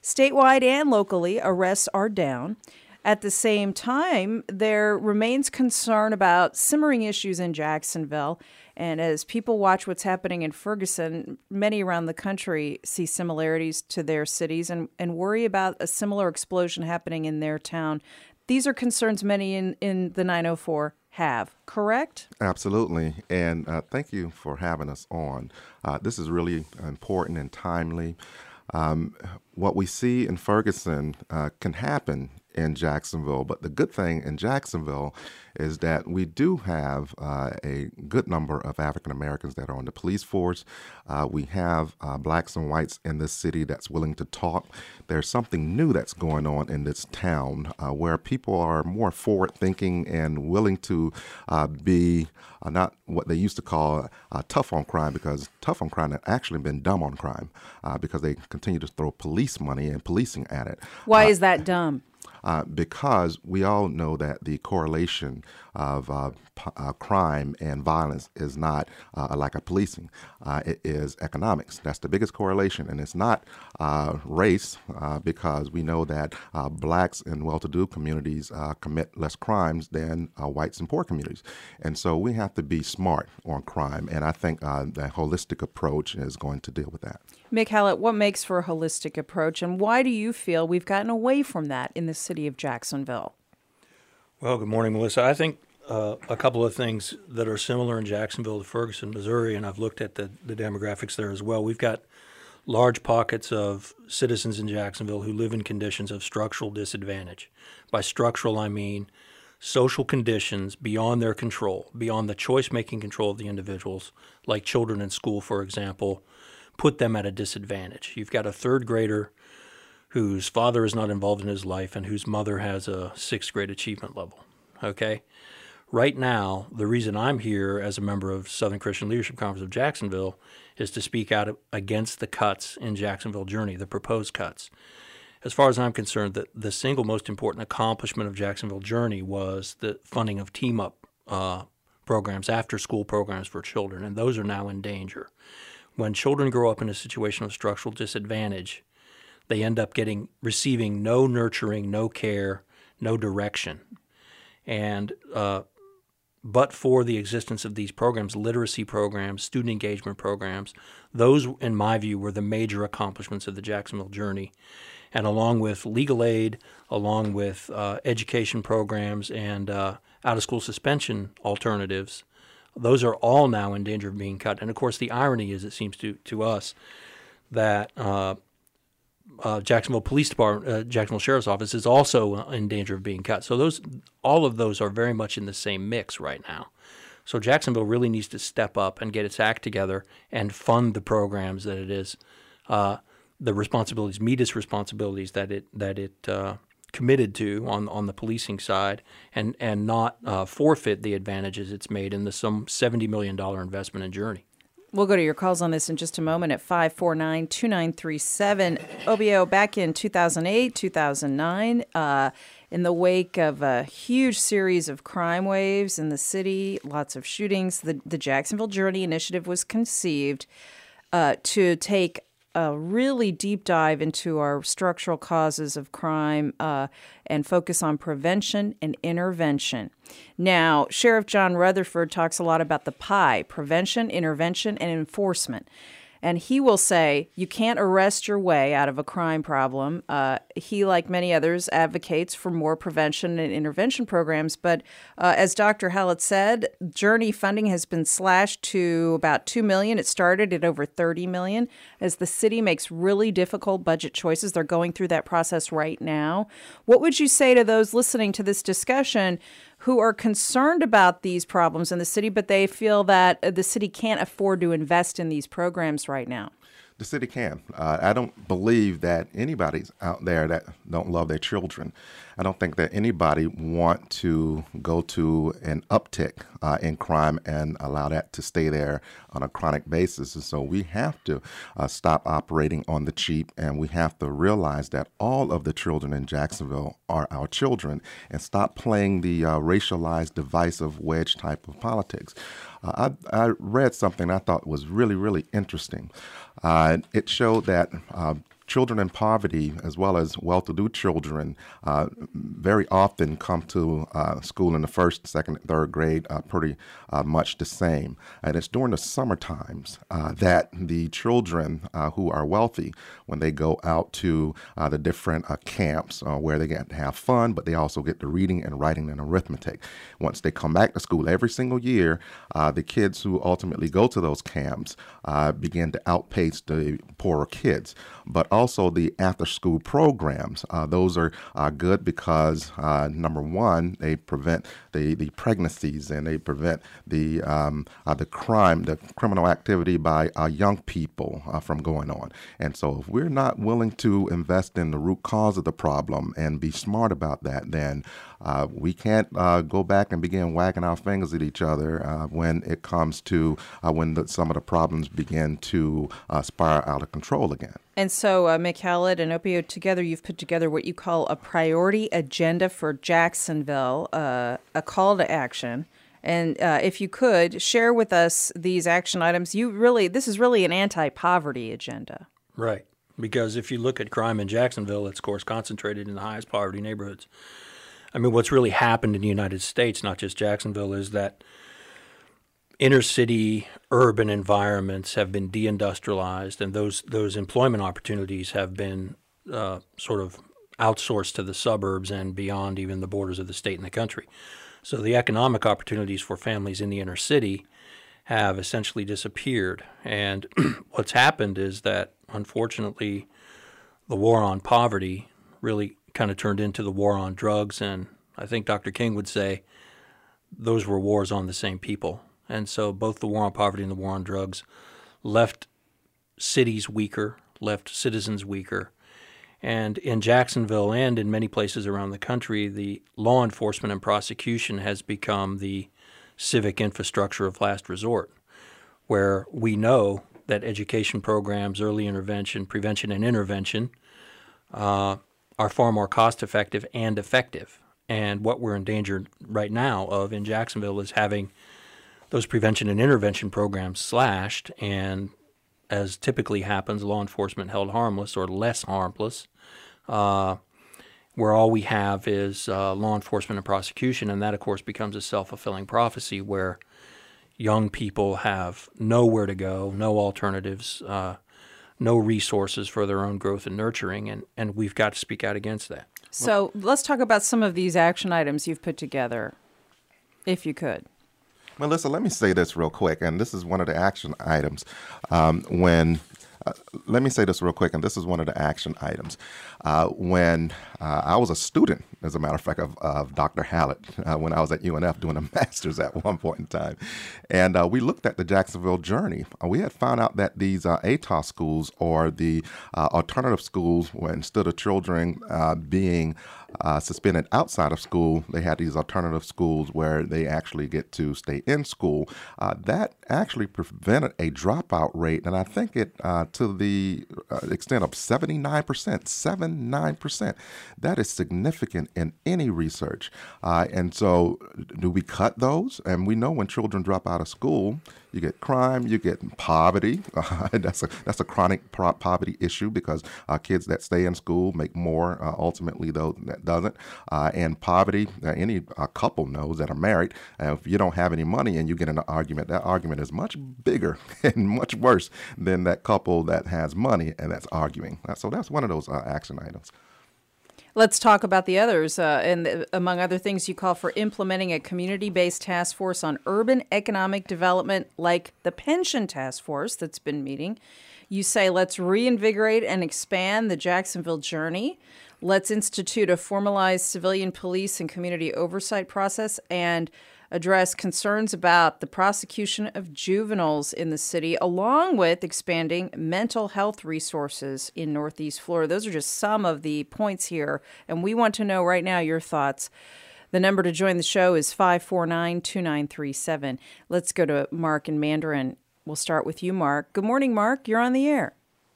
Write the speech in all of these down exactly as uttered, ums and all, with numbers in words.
Statewide and locally, arrests are down. At the same time, there remains concern about simmering issues in Jacksonville. And as people watch what's happening in Ferguson, many around the country see similarities to their cities and, and worry about a similar explosion happening in their town. These are concerns many in, in the nine oh four have, correct? Absolutely. And uh, thank you for having us on. Uh, this is really important and timely. Um, what we see in Ferguson uh, can happen in Jacksonville, but the good thing in Jacksonville is that we do have uh, a good number of African Americans that are on the police force. Uh, we have uh, blacks and whites in this city that's willing to talk. There's something new that's going on in this town uh, where people are more forward-thinking and willing to uh, be uh, not what they used to call uh, tough on crime, because tough on crime has actually been dumb on crime uh, because they continue to throw police money and policing at it. Why uh, is that dumb? Uh, because we all know that the correlation of uh, p- uh, crime and violence is not uh, like a policing. Uh, it is economics. That's the biggest correlation. And it's not uh, race uh, because we know that uh, blacks in well-to-do communities uh, commit less crimes than uh, whites in poor communities. And so we have to be smart on crime. And I think uh, that holistic approach is going to deal with that. Mick Hallett, what makes for a holistic approach, and why do you feel we've gotten away from that in the city of Jacksonville? Well, good morning, Melissa. I think uh, a couple of things that are similar in Jacksonville to Ferguson, Missouri, and I've looked at the, the demographics there as well. We've got large pockets of citizens in Jacksonville who live in conditions of structural disadvantage. By structural, I mean social conditions beyond their control, beyond the choice-making control of the individuals, like children in school, for example, put them at a disadvantage. You've got a third grader whose father is not involved in his life and whose mother has a sixth grade achievement level, okay? Right now, the reason I'm here as a member of Southern Christian Leadership Conference of Jacksonville is to speak out against the cuts in Jacksonville Journey, the proposed cuts. As far as I'm concerned, the, the single most important accomplishment of Jacksonville Journey was the funding of team-up uh, programs, after-school programs for children, and those are now in danger. When children grow up in a situation of structural disadvantage, they end up getting receiving no nurturing, no care, no direction. And uh, but for the existence of these programs, literacy programs, student engagement programs, those, in my view, were the major accomplishments of the Jacksonville Journey. And along with legal aid, along with uh, education programs and uh, out-of-school suspension alternatives, those are all now in danger of being cut. And, of course, the irony is, it seems to, to us, that uh, uh, Jacksonville Police Department, uh, Jacksonville Sheriff's Office is also in danger of being cut. So those, all of those are very much in the same mix right now. So Jacksonville really needs to step up and get its act together and fund the programs that it is, uh, the responsibilities, meet its responsibilities that it that it uh, committed to on on the policing side, and and not uh, forfeit the advantages it's made in the some seventy million dollars investment in Journey. We'll go to your calls on this in just a moment at five four nine, two nine three seven. O B O, back in two thousand eight, two thousand nine, uh, in the wake of a huge series of crime waves in the city, lots of shootings, the, the Jacksonville Journey Initiative was conceived uh, to take a really deep dive into our structural causes of crime uh, and focus on prevention and intervention. Now, Sheriff John Rutherford talks a lot about the PIE, prevention, intervention, and enforcement. And he will say you can't arrest your way out of a crime problem. Uh, he, like many others, advocates for more prevention and intervention programs. But uh, as Doctor Hallett said, Journey funding has been slashed to about two million dollars. It started at over thirty million dollars. As the city makes really difficult budget choices, they're going through that process right now. What would you say to those listening to this discussion who are concerned about these problems in the city, but they feel that the city can't afford to invest in these programs right now? The city can. Uh, I don't believe that anybody's out there that don't love their children. I don't think that anybody want to go to an uptick uh, in crime and allow that to stay there on a chronic basis. And so we have to uh, stop operating on the cheap, and we have to realize that all of the children in Jacksonville are our children, and stop playing the uh, racialized, divisive wedge type of politics. Uh, I, I read something I thought was really, really interesting. Uh, it showed that uh, children in poverty, as well as well-to-do children, uh, very often come to uh, school in the first, second, and third grade uh, pretty uh, much the same. And it's during the summer times uh, that the children uh, who are wealthy, when they go out to uh, the different uh, camps uh, where they get to have fun, but they also get to reading and writing and arithmetic. Once they come back to school every single year, uh, the kids who ultimately go to those camps uh, begin to outpace the poorer kids. But also the after-school programs, uh, those are uh, good because, uh, number one, they prevent the, the pregnancies and they prevent the um, uh, the crime, the criminal activity by uh, young people uh, from going on. And so if we're not willing to invest in the root cause of the problem and be smart about that, then uh, we can't uh, go back and begin wagging our fingers at each other uh, when it comes to uh, when the, some of the problems begin to uh, spiral out of control again. And so, uh, Mick Hallett and Opio, together you've put together what you call a priority agenda for Jacksonville, uh, a call to action. And uh, if you could, share with us these action items. You really, this is really an anti-poverty agenda. Right. Because if you look at crime in Jacksonville, it's, of course, concentrated in the highest poverty neighborhoods. I mean, what's really happened in the United States, not just Jacksonville, is that inner city urban environments have been deindustrialized, and those those employment opportunities have been uh, sort of outsourced to the suburbs and beyond even the borders of the state and the country. So the economic opportunities for families in the inner city have essentially disappeared. And what's happened is that, unfortunately, the war on poverty really kind of turned into the war on drugs, and I think Doctor King would say those were wars on the same people. And so both the war on poverty and the war on drugs left cities weaker, left citizens weaker. And in Jacksonville and in many places around the country, the law enforcement and prosecution has become the civic infrastructure of last resort, where we know that education programs, early intervention, prevention, and intervention uh, are far more cost-effective and effective. And what we're in danger right now of in Jacksonville is having those prevention and intervention programs slashed, and as typically happens, law enforcement held harmless or less harmless, uh, where all we have is uh, law enforcement and prosecution, and that, of course, becomes a self-fulfilling prophecy where young people have nowhere to go, no alternatives, uh, no resources for their own growth and nurturing, and, and we've got to speak out against that. So let's talk about some of these action items you've put together, if you could. Melissa, let me say this real quick, and this is one of the action items. Um, when uh, let me say this real quick, and this is one of the action items. Uh, when uh, I was a student, as a matter of fact, of, of Doctor Hallett, uh, when I was at U N F doing a master's at one point in time, and uh, we looked at the Jacksonville journey. Uh, we had found out that these uh, A T O S schools, or the uh, alternative schools, where instead of children uh, being Uh, suspended outside of school, they had these alternative schools where they actually get to stay in school. Uh, that actually prevented a dropout rate, and I think it uh, to the uh, extent of seventy-nine percent, seventy-nine percent. That is significant in any research. Uh, and so do we cut those? And we know when children drop out of school, you get crime, you get poverty. Uh, that's a that's a chronic pro- poverty issue because uh, kids that stay in school make more uh, ultimately, though that doesn't. Uh, and poverty, uh, any uh, couple knows that are married, uh, if you don't have any money and you get in an argument, that argument is much bigger and much worse than that couple that has money and that's arguing. Uh, so that's one of those uh, action items. Let's talk about the others. Uh, and the, among other things, you call for implementing a community-based task force on urban economic development like the pension task force that's been meeting. You say, let's reinvigorate and expand the Jacksonville journey. Let's institute a formalized civilian police and community oversight process and address concerns about the prosecution of juveniles in the city, along with expanding mental health resources in Northeast Florida. Those are just some of the points here, and we want to know right now your thoughts. The number to join the show is five four nine, two nine three seven. Let's go to Mark in Mandarin. We'll start with you, Mark. Good morning, Mark. You're on the air.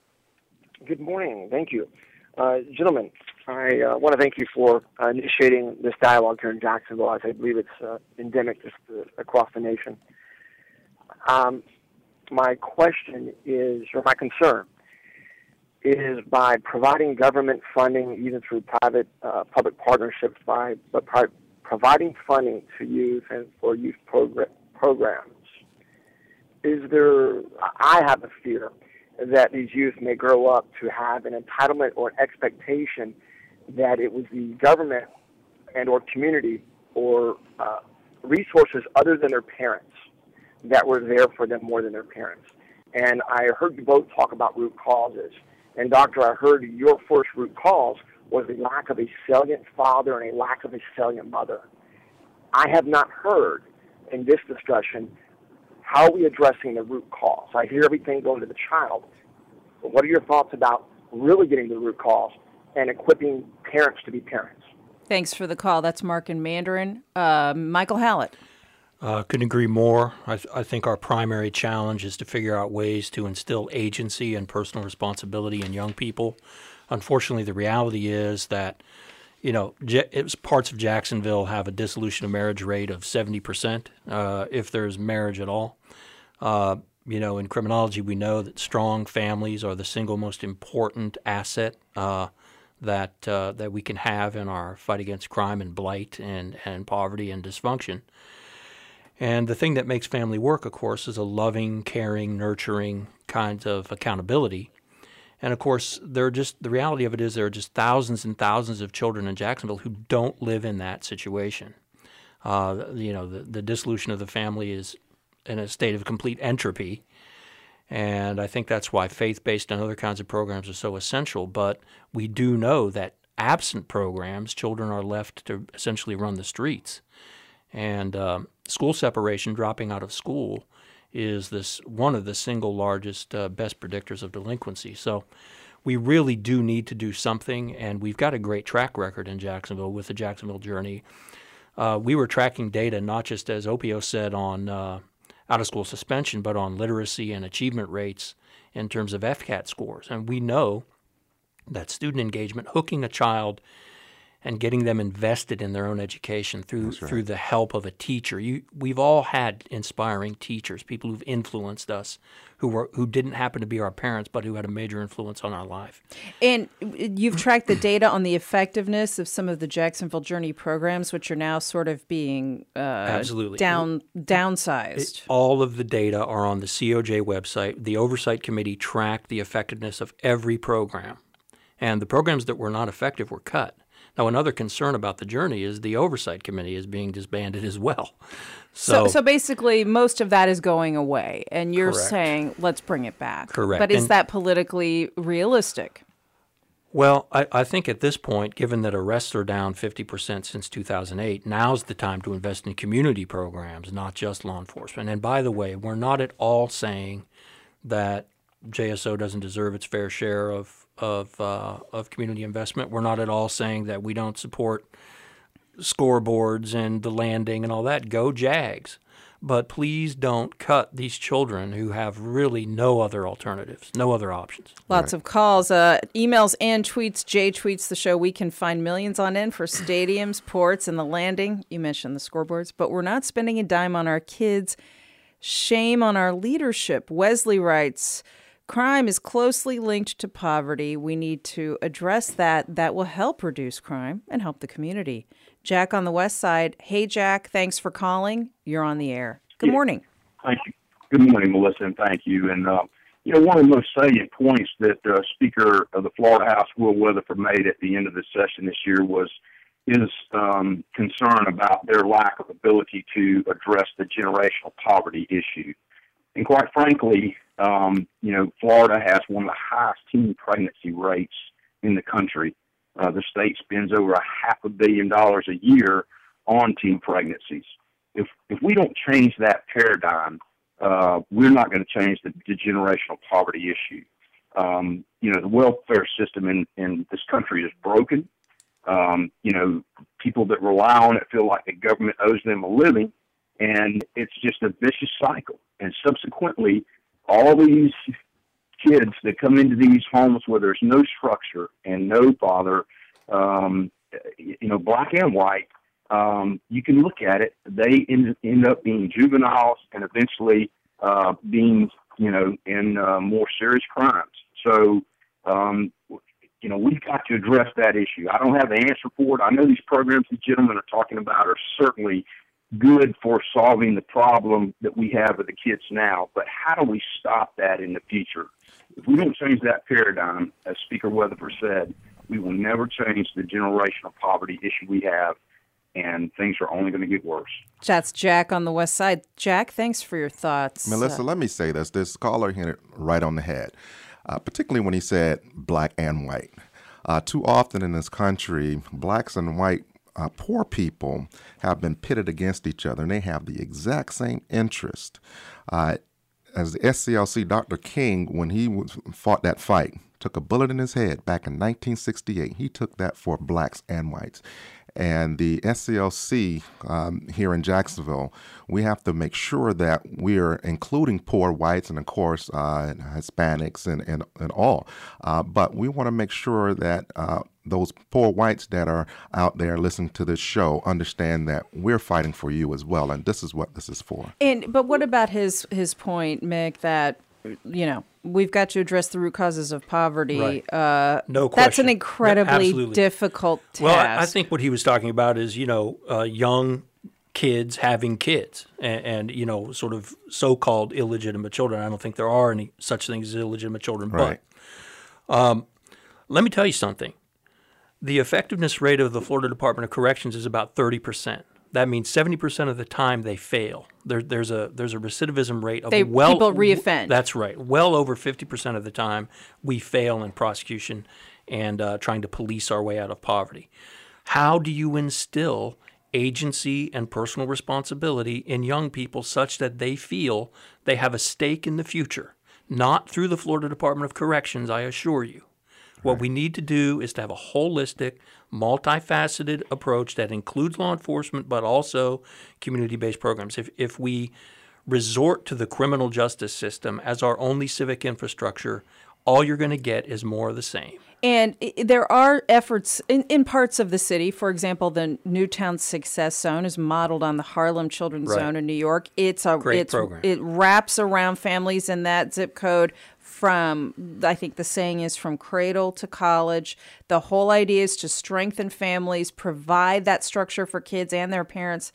Good morning. Thank you. Uh, gentlemen, I uh, want to thank you for uh, initiating this dialogue here in Jacksonville, as I believe it's uh, endemic just uh, across the nation. Um, my question is, or my concern, is by providing government funding, either through private uh, public partnerships, by but pri- providing funding to youth and for youth progr- programs. Is there? I have a fear that these youth may grow up to have an entitlement or an expectation that it was the government and or community or uh, resources other than their parents that were there for them more than their parents. And I heard you both talk about root causes. And, Doctor, I heard your first root cause was the lack of a salient father and a lack of a salient mother. I have not heard in this discussion how are we addressing the root cause. I hear everything going to the child. But what are your thoughts about really getting to the root cause and equipping parents to be parents? Thanks for the call. That's Mark in Mandarin. Uh, Michael Hallett. Uh, couldn't agree more. I, th- I think our primary challenge is to figure out ways to instill agency and personal responsibility in young people. Unfortunately, the reality is that, you know, J- it was parts of Jacksonville have a dissolution of marriage rate of seventy percent, uh, if there's marriage at all. Uh, you know, in criminology, we know that strong families are the single most important asset uh, that uh, that we can have in our fight against crime and blight and, and poverty and dysfunction. And the thing that makes family work, of course, is a loving, caring, nurturing kind of accountability. And, of course, there are just the reality of it is there are just thousands and thousands of children in Jacksonville who don't live in that situation. Uh, you know, the, the dissolution of the family is in a state of complete entropy. And I think that's why faith-based and other kinds of programs are so essential. But we do know that absent programs, children are left to essentially run the streets. And um, school separation, dropping out of school, is this one of the single largest, uh, best predictors of delinquency. So we really do need to do something, and we've got a great track record in Jacksonville with the Jacksonville Journey. Uh, we were tracking data not just, as Opio said, on uh, out-of-school suspension, but on literacy and achievement rates in terms of F CAT scores. And we know that student engagement, hooking a child and getting them invested in their own education through right. through the help of a teacher. You, we've all had inspiring teachers, people who've influenced us, who were who didn't happen to be our parents, but who had a major influence on our life. And you've tracked the data on the effectiveness of some of the Jacksonville Journey programs, which are now sort of being uh, Absolutely. down downsized. It, all of the data are on the C O J website. The Oversight Committee tracked the effectiveness of every program, and the programs that were not effective were cut. Now, another concern about the Journey is the Oversight Committee is being disbanded as well. So, so, so basically, most of that is going away, and you're correct. saying, let's bring it back. Correct. But is and, that politically realistic? Well, I, I think at this point, given that arrests are down fifty percent since two thousand eight, now's the time to invest in community programs, not just law enforcement. And by the way, we're not at all saying that J S O doesn't deserve its fair share of of uh, of community investment. We're not at all saying that we don't support scoreboards and the landing and all that. Go Jags. But please don't cut these children who have really no other alternatives, no other options. Lots right. of calls, uh, emails and tweets. Jay tweets the show. We can find millions on end for stadiums, ports, and the landing. You mentioned the scoreboards, but we're not spending a dime on our kids. Shame on our leadership. Wesley writes, crime is closely linked to poverty. We need to address that. That will help reduce crime and help the community. Jack on the west side. Hey, Jack, thanks for calling. You're on the air. Good yeah. morning. Thank you. Good morning, Melissa, and thank you. And, uh, you know, one of the most salient points that uh, Speaker of the Florida House, Will Weatherford, made at the end of the session this year was his um, concern about their lack of ability to address the generational poverty issue. And quite frankly, um, you know, Florida has one of the highest teen pregnancy rates in the country. Uh, the state spends over a half a billion dollars a year on teen pregnancies. If if we don't change that paradigm, uh, we're not going to change the, the generational poverty issue. Um, you know, the welfare system in, in this country is broken. Um, you know, people that rely on it feel like the government owes them a living, and it's just a vicious cycle. And subsequently, all these kids that come into these homes where there's no structure and no father, um, you know, black and white, um, you can look at it. They end, end up being juveniles and eventually uh, being, you know, in uh, more serious crimes. So Um, you know, we've got to address that issue. I don't have the answer for it. I know these programs the gentlemen are talking about are certainly good for solving the problem that we have with the kids now, but how do we stop that in the future? If we don't change that paradigm, as Speaker Weatherford said, we will never change the generational poverty issue we have, and things are only going to get worse. That's Jack on the west side. Jack, thanks for your thoughts. Melissa, let me say this. This caller hit it right on the head, uh, particularly when he said black and white. Uh, too often in this country, blacks and white Uh, poor people have been pitted against each other, and they have the exact same interest. Uh, as the S C L C, Doctor King, when he was, fought that fight, took a bullet in his head back in nineteen sixty-eight. He took that for blacks and whites. And the S C L C um, here in Jacksonville, we have to make sure that we're including poor whites and, of course, uh, Hispanics and, and, and all. Uh, but we want to make sure that uh, those poor whites that are out there listening to this show understand that we're fighting for you as well. And this is what this is for. And but what about his, his point, Mick, that, you know, we've got to address the root causes of poverty. Right. Uh, no question. That's an incredibly no, difficult task. Well, I, I think what he was talking about is, you know, uh, young kids having kids and, and, you know, sort of so-called illegitimate children. I don't think there are any such things as illegitimate children. Right. But um, let me tell you something. The effectiveness rate of the Florida Department of Corrections is about thirty percent. That means seventy percent of the time they fail. There, there's a there's a recidivism rate of they, well people reoffend. That's right. Well over fifty percent of the time we fail in prosecution and uh, trying to police our way out of poverty. How do you instill agency and personal responsibility in young people such that they feel they have a stake in the future? Not through the Florida Department of Corrections, I assure you. What we need to do is to have a holistic, multifaceted approach that includes law enforcement but also community-based programs. If if we resort to the criminal justice system as our only civic infrastructure, all you're going to get is more of the same. And there are efforts in, in parts of the city. For example, the Newtown Success Zone is modeled on the Harlem Children's Right. Zone in New York. It's a Great it's, program. It wraps around families in that zip code from, I think the saying is, from cradle to college. The whole idea is to strengthen families, provide that structure for kids and their parents.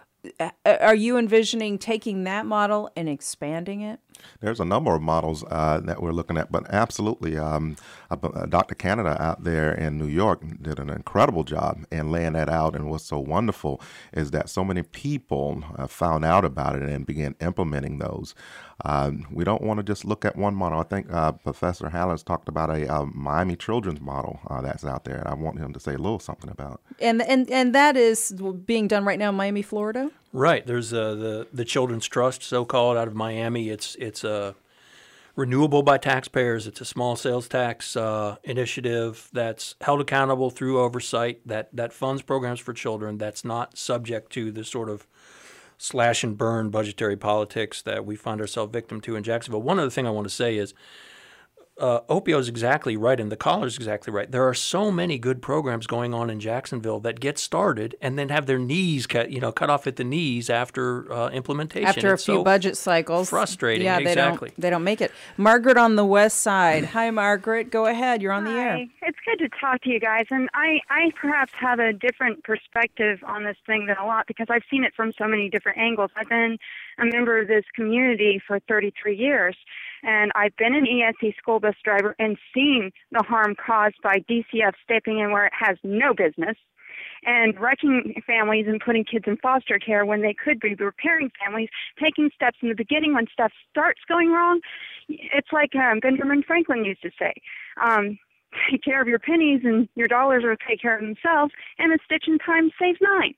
Are you envisioning taking that model and expanding it? There's a number of models uh, that we're looking at, but absolutely, um, uh, Doctor Canada out there in New York did an incredible job in laying that out. And what's so wonderful is that so many people uh, found out about it and began implementing those. Um, we don't want to just look at one model. I think uh, Professor Hallis talked about a uh, Miami Children's model uh, that's out there. I want him to say a little something about. And and and that is being done right now in Miami, Florida? Right. There's uh, the the Children's Trust, so-called, out of Miami. It's it's a renewable by taxpayers. It's a small sales tax uh, initiative that's held accountable through oversight that that funds programs for children. That's not subject to the sort of slash and burn budgetary politics that we find ourselves victim to in Jacksonville. One other thing I want to say is uh, Opio is exactly right, and the caller is exactly right. There are so many good programs going on in Jacksonville that get started and then have their knees cut, you know, cut off at the knees after uh, implementation. After It's a few so budget cycles. frustrating. Yeah, they exactly. don't they don't make it. Margaret on the west side. Hi, Margaret. Go ahead. You're on the Hi. air. It's good to talk to you guys. And I, I perhaps have a different perspective on this thing than a lot because I've seen it from so many different angles. I've been a member of this community for thirty-three years, and I've been an E S C school bus driver and seen the harm caused by D C F stepping in where it has no business and wrecking families and putting kids in foster care when they could be repairing families, taking steps in the beginning when stuff starts going wrong. It's like um, Benjamin Franklin used to say, um, take care of your pennies and your dollars will take care of themselves, and a stitch in time saves nine.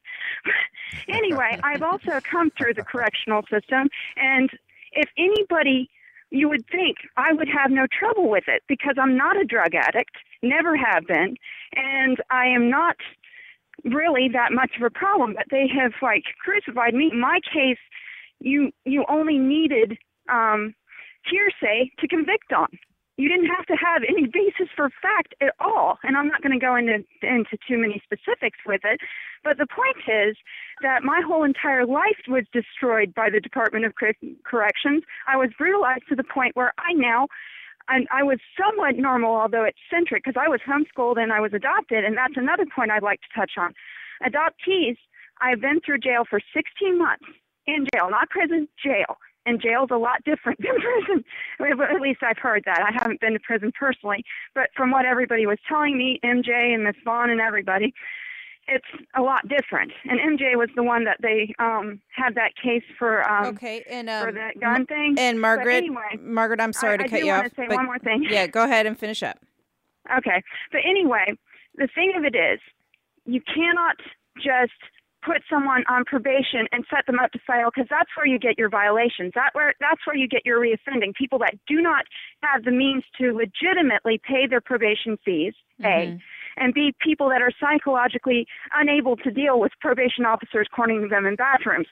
Anyway, I've also come through the correctional system, and if anybody, you would think I would have no trouble with it because I'm not a drug addict, never have been, and I am not really that much of a problem, but they have like crucified me. In my case, you you only needed um, hearsay to convict on. You didn't have to have any basis for fact at all, and I'm not going to go into into too many specifics with it, but the point is that my whole entire life was destroyed by the Department of Corrections. I was brutalized to the point where I now I, I was somewhat normal, although eccentric, because I was homeschooled and I was adopted, and that's another point I'd like to touch on. Adoptees, I've been through jail for sixteen months, in jail, not prison, jail. And jail's a lot different than prison. At least I've heard that. I haven't been to prison personally, but from what everybody was telling me, M J and Miss Vaughn and everybody, it's a lot different. And M J was the one that they um, had that case for um, okay, and um, for that gun thing. And Margaret, anyway, Margaret, I'm sorry I, to I cut do you want off. to say but one more thing. Yeah, go ahead and finish up. Okay, but anyway, the thing of it is, you cannot just put someone on probation and set them up to fail, because that's where you get your violations. That where that's where you get your reoffending. People that do not have the means to legitimately pay their probation fees, mm-hmm. A, and B, people that are psychologically unable to deal with probation officers cornering them in bathrooms.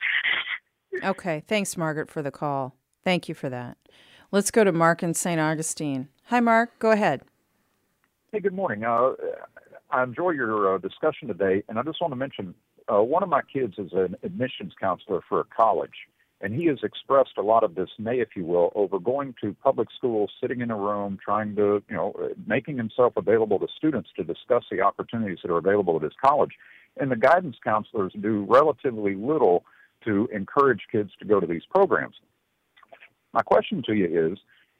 Okay, thanks, Margaret, for the call. Thank you for that. Let's go to Mark in Saint Augustine. Hi, Mark. Go ahead. Hey, good morning. Uh, I enjoy your uh, discussion today, and I just want to mention uh, one of my kids is an admissions counselor for a college, and he has expressed a lot of dismay, if you will, over going to public schools, sitting in a room, trying to, you know, making himself available to students to discuss the opportunities that are available at his college. And the guidance counselors do relatively little to encourage kids to go to these programs. My question to you is,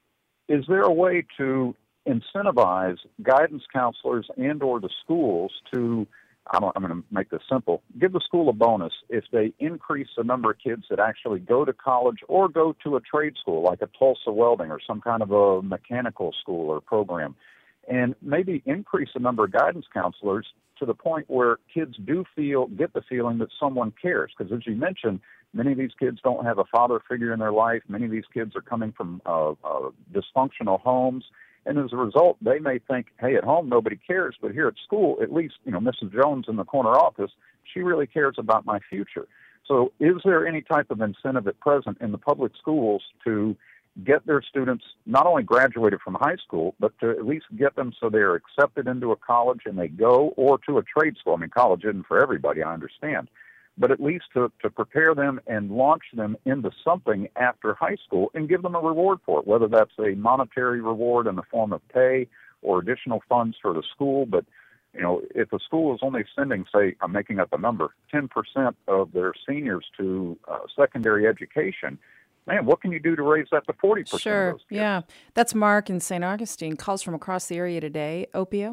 is there a way to incentivize guidance counselors and or the schools to, I'm, I'm going to make this simple, give the school a bonus if they increase the number of kids that actually go to college or go to a trade school like a Tulsa Welding or some kind of a mechanical school or program, and maybe increase the number of guidance counselors to the point where kids do feel, get the feeling that someone cares. Because as you mentioned, many of these kids don't have a father figure in their life. Many of these kids are coming from uh, uh, dysfunctional homes. And as a result, they may think, hey, at home nobody cares, but here at school, at least, you know, Missus Jones in the corner office, she really cares about my future. So is there any type of incentive at present in the public schools to get their students not only graduated from high school, but to at least get them so they're accepted into a college and they go, or to a trade school? I mean, college isn't for everybody, I understand. But at least to, to prepare them and launch them into something after high school and give them a reward for it, whether that's a monetary reward in the form of pay or additional funds for the school. But, you know, if a school is only sending, say, I'm making up a number, ten percent of their seniors to uh, secondary education, man, what can you do to raise that to forty percent Sure, of those kids? Yeah. That's Mark in Saint Augustine. Calls from across the area today. Opio?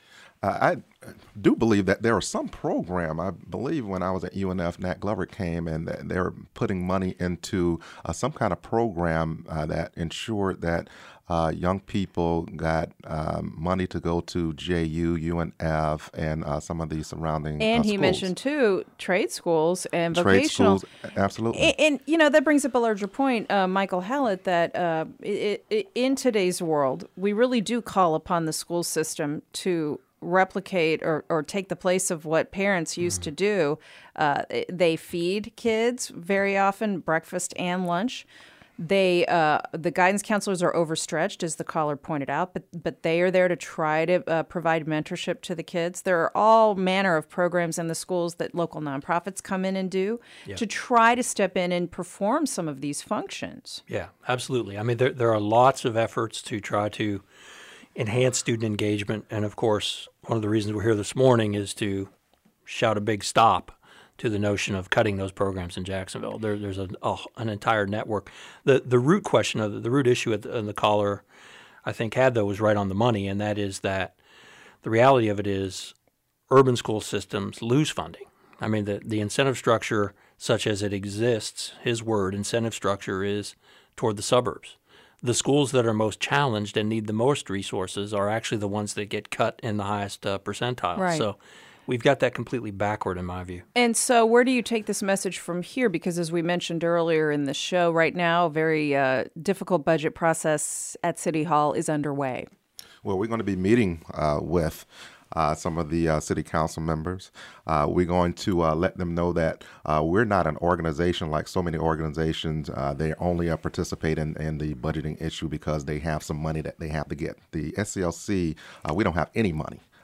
Uh, I do believe that there are some program. I believe when I was at U N F, Nat Glover came and they were putting money into uh, some kind of program uh, that ensured that uh, young people got um, money to go to J U, U N F, and uh, some of the surrounding And uh, he schools. mentioned, too, trade schools and Trade vocational. schools, absolutely. And, and, you know, that brings up a larger point, uh, Michael Hallett, that uh, it, it, in today's world, we really do call upon the school system to replicate or, or take the place of what parents used mm. to do. Uh, they feed kids very often breakfast and lunch. They uh, the guidance counselors are overstretched, as the caller pointed out, but but they are there to try to uh, provide mentorship to the kids. There are all manner of programs in the schools that local nonprofits come in and do yeah. to try to step in and perform some of these functions. Yeah, absolutely. I mean, there there are lots of efforts to try to enhance student engagement. And of course, one of the reasons we're here this morning is to shout a big stop to the notion of cutting those programs in Jacksonville. There, there's a, a, an entire network. The the root question of the, the root issue at the, the caller, I think, had, though, was right on the money, and that is that the reality of it is urban school systems lose funding. I mean, the, the incentive structure, such as it exists, his word, incentive structure is toward the suburbs. The schools that are most challenged and need the most resources are actually the ones that get cut in the highest uh, percentile. Right. So we've got that completely backward in my view. And so where do you take this message from here? Because as we mentioned earlier in the show, right now, a very uh, difficult budget process at City Hall is underway. Well, we're going to be meeting uh, with Uh, some of the uh, city council members. Uh, we're going to uh, let them know that uh, we're not an organization like so many organizations. Uh, they only uh, participate in, in the budgeting issue because they have some money that they have to get. The S C L C, uh, we don't have any money.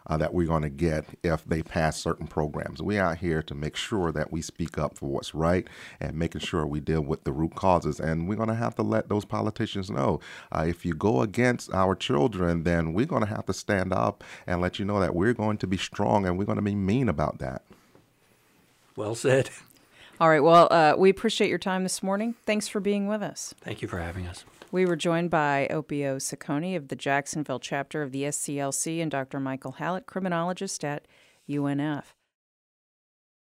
uh, that we're going to get if they pass certain programs. We're out here to make sure that we speak up for what's right and making sure we deal with the root causes. And we're going to have to let those politicians know, uh, if you go against our children, then we're going to have to stand up and let you know that we're going to be strong and we're going to be mean about that. Well said. All right. Well, uh, we appreciate your time this morning. Thanks for being with us. Thank you for having us. We were joined by Opio Ciccone of the Jacksonville chapter of the S C L C and Doctor Michael Hallett, criminologist at U N F.